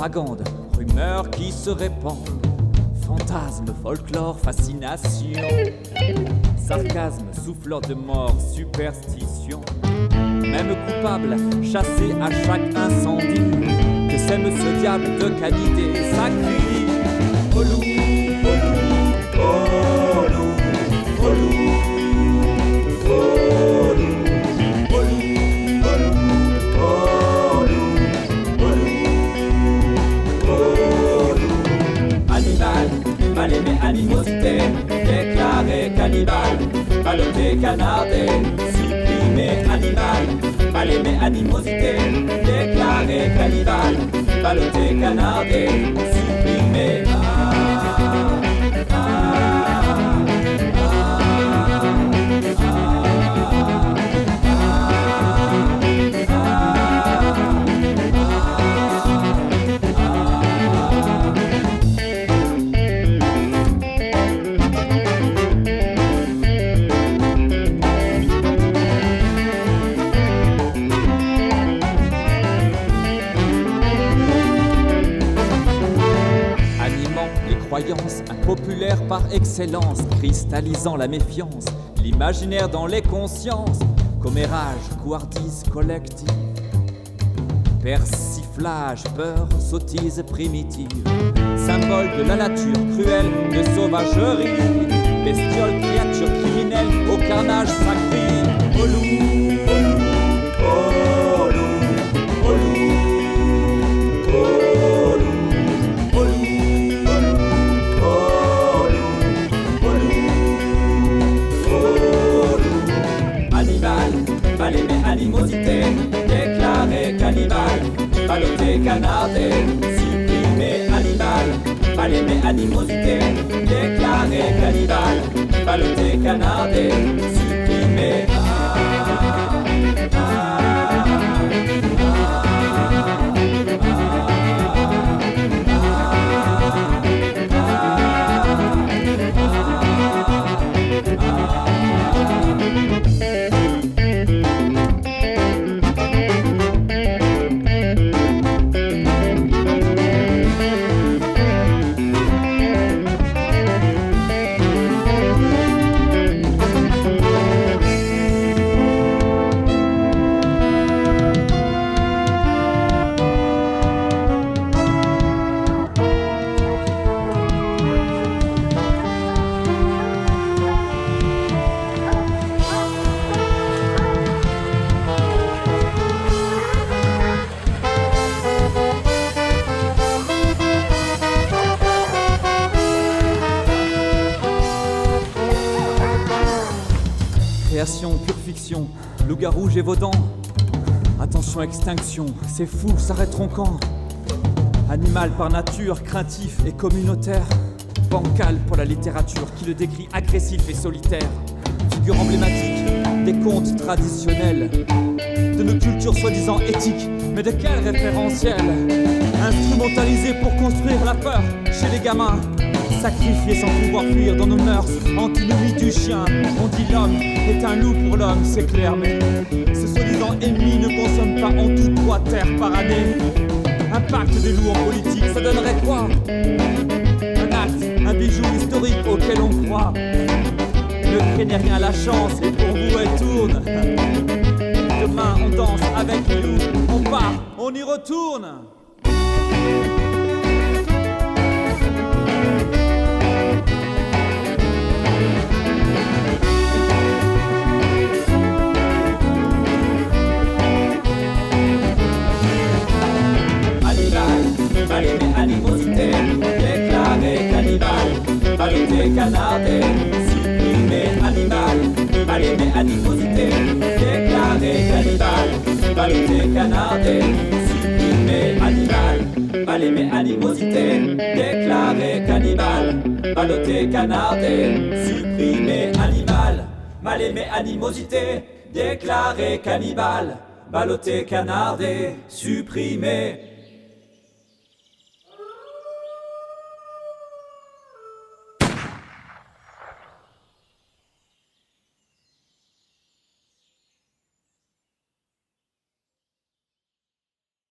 propagande, rumeurs qui se répandent, fantasmes, folklore, fascination, sarcasme, souffleur de mort, superstition. Même coupable, chassé à chaque incendie, que sème ce diable de qualité, ça crie au loup, au loup, au loup, au loup, au loup, au loup, au loup, au loup, au loup. Animal, mal aimé, animosité, déclaré cannibale, ballotté, canardé, supprimé, animal, mal aimé, animosité, déclaré cannibale, ballotté, canardé, supprimé. Croyance impopulaire par excellence, cristallisant la méfiance, l'imaginaire dans les consciences, commérage, couardise collective, persiflage, peur, sottise primitive, symbole de la nature cruelle, de sauvagerie, bestiole, créature criminelle, au carnage sacré, au loup, au loup, au loup, au loup. Mal aimé, animosité, déclaré cannibale, ballotté, canardé, supprimé, animal. Mal aimé, animosité, déclaré cannibale, ballotté, canardé, supprimé. Création, pure fiction, loup-garou, Gévaudan. Attention, extinction, ces fous s'arrêteront quand? Animal par nature, craintif et communautaire. Bancal pour la littérature qui le décrit agressif et solitaire. Figure emblématique des contes traditionnels, de nos cultures soi-disant éthiques, mais de quel référentiel? Instrumentalisé pour construire la peur chez les gamins. Sacrifié sans pouvoir fuir dans nos mœurs, antinomie du chien. On dit l'homme est un loup pour l'homme, c'est clair, mais ce soi-disant ennemi ne consomme pas en tout 3 terres par année. Un pacte des loups en politique, ça donnerait quoi? Un acte, un bijou historique auquel on croit. Ne craignez rien, la chance est pour vous, elle tourne. Demain on danse avec les loups, on part, on y retourne. Mal aimé, animosité, déclaré cannibale, ballotté, canardé, supprimé, animal. Mal aimé, animosité, déclaré cannibale, ballotté, canardé, supprimé, animal. Mal aimé, animosité, déclaré cannibale, ballotté, canardé, supprimé, animal. Mal aimé, animosité, déclaré cannibale, ballotté, canardé, supprimé.